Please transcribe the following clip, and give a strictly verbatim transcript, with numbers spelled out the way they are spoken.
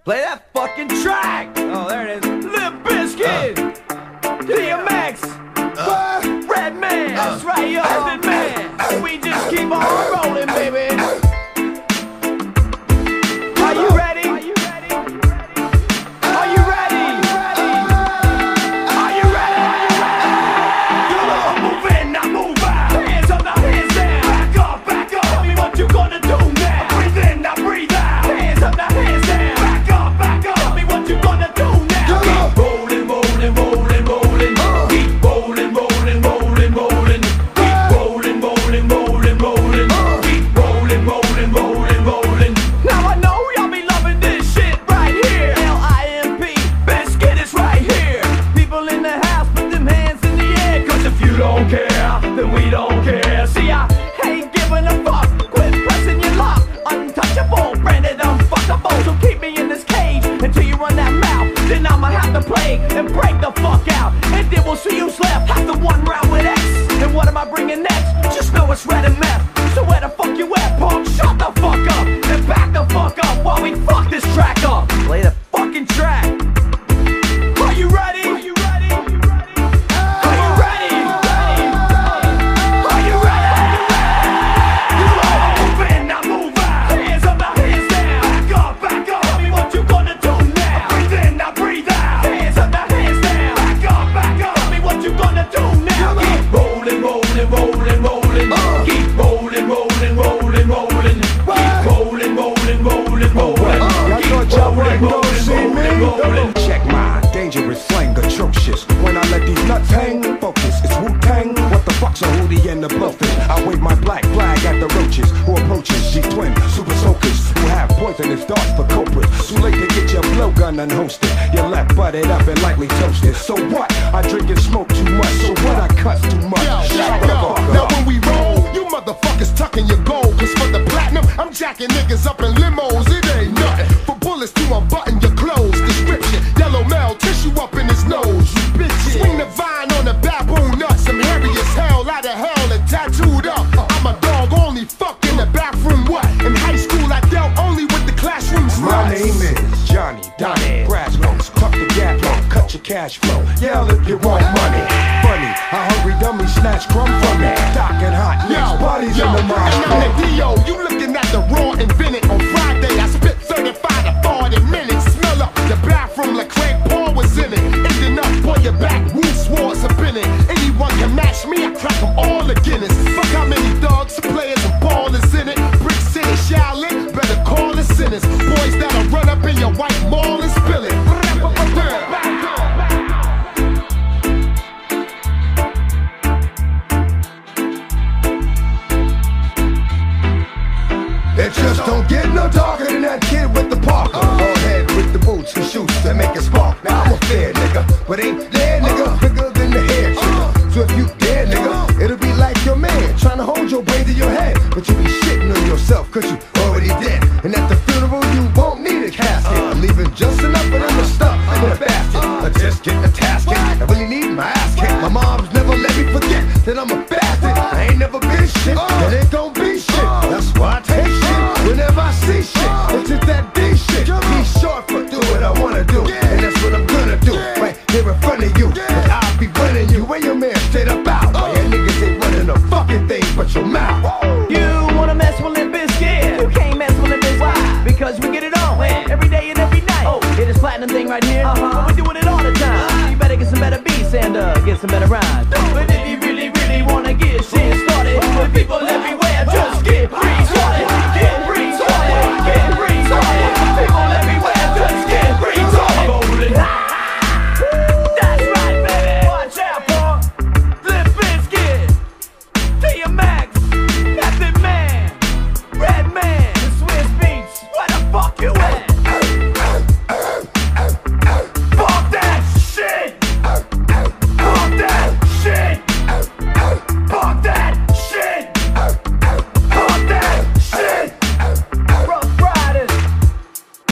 Play that fucking track! Oh, there it is. Limp Bizkit! Uh, D M X! Uh, Redman! Uh, That's right, yo, uh, Man! Uh, we just keep on rolling, baby! Are you ready? Are you ready? Are you ready? Are you ready? You know, move in, now move out! Hands up, now hands down! Back up, back up! Tell me what you gonna do now! Breathe in, now breathe out! Hands up, now hands down! Back up, back up! Tell me what you gonna do now! Keep rolling, rolling, rolling, rolling! Keep rolling, rolling, rolling, rolling! Keep rolling, rolling, rolling, rolling! Keep rolling, rolling, rolling, rolling! Now I know y'all be loving this shit right here! L I M P, Bizkit is right here! People in the house, put them hands in the air! Cause if you don't care, then we don't care! See, I ain't giving a fuck! Quit pressing your luck! Untouchable, branded unfuckable! So keep me in this cage until you run that mouth! Then I'ma have to play and break the fuck out! And then we'll see who's left after one round with X! And what am I bringing next? Just know it's red and meth! So where the fuck you at, punk? Shut the fuck up! And back the fuck up while we fuck this track up! Play the fucking track! Are you ready? Are you ready? Are you ready? Are you ready? You know, move in, now move out! Hands up, now hands down! Back up, back up! Tell me what you gonna do now! Breathe in, now breathe out! Hands up, now hands down! Back up, back up! Tell me what you gonna do now! Keep rolling, rolling, rolling, rolling! Keep rolling, rolling, rolling, rolling! Keep rolling, rolling, rolling, rolling! Keep rolling, rolling, rolling, rolling! Check my dangerous slang, atrocious. When I let these nuts hang, focus, it's Wu-Tang. What the fuck's a hoodie and the blowfish? I wave my black flag at the roaches who approaches these twin super soakers who have poisonous darts for culprits. Too late to get your blowgun unhosted. Your left butted up and lightly toasted. So what? I drink and smoke too much. So what? I cuss too much. Yo, Shut yo, the yo. fuck Now up. when we roll, you motherfuckers tucking your gold. Cause for the platinum, I'm jacking niggas up in limos. It ain't nothing. For bullets to unbutton your clothes. Description, yellow male, tissue up in his nose. You bitches. Swing the vine on the baboon nuts. I'm hairy as hell, out of hell and tattooed up. I'm a dog, only fuck in the bathroom. What? In high school, I dealt only with the classroom sluts. My name is Johnny Donnie Brasco. Tuck the gap low, cut your cash flow. Yell if you want money. Funny, a hungry dummy snatch crumb from me. Doc and hot nicks, bodies yo, in the mosh and I'm the D O, you looking at the raw invented. On Friday, I spit thirty-five to forty minutes. Smell up the bathroom like Craig Paul was in it. Ending up on your back, Wu Swords have been it. Anyone can match me, I crack them all the Guinness. Fuck how many thugs, players, and ballers in it. Brick City, Shaolin, better call the sinners. Boys that'll run up in your white mall and spill it. It just don't get no darker than that kid with the Parker. Bald head with the boots and shoes that make it spark. Now I'm a fair nigga, but ain't there nigga bigger than the hair trigger. So if you dare nigga, it'll be like your man trying to hold your brain to your head. But you be shitting on yourself cause you already dead. And at the funeral you won't need a casket. I'm leaving just enough of them to stuff in a basket. I just get a tasket, I really need my ass kicked. My mom's never let me forget that I'm a bastard. I ain't never been shit, and it don't be shit. That's why I take shit whenever I see shit. It's just that D shit. Be short for do what I wanna do, and that's what I'm gonna do. Right here in front of you, and I'll be running you and your man straight up out. While your niggas ain't running a fucking thing but your mouth. You wanna mess with Limp Bizkit? You can't mess with Limp Bizkit. Why? Because we get it on every day and every night. Oh, hear this platinum thing right here? Uh-huh. We're doing it all the time. Uh-huh. You better get some better beats and uh, get some better rhymes. But if you really, really wanna get shit started, with people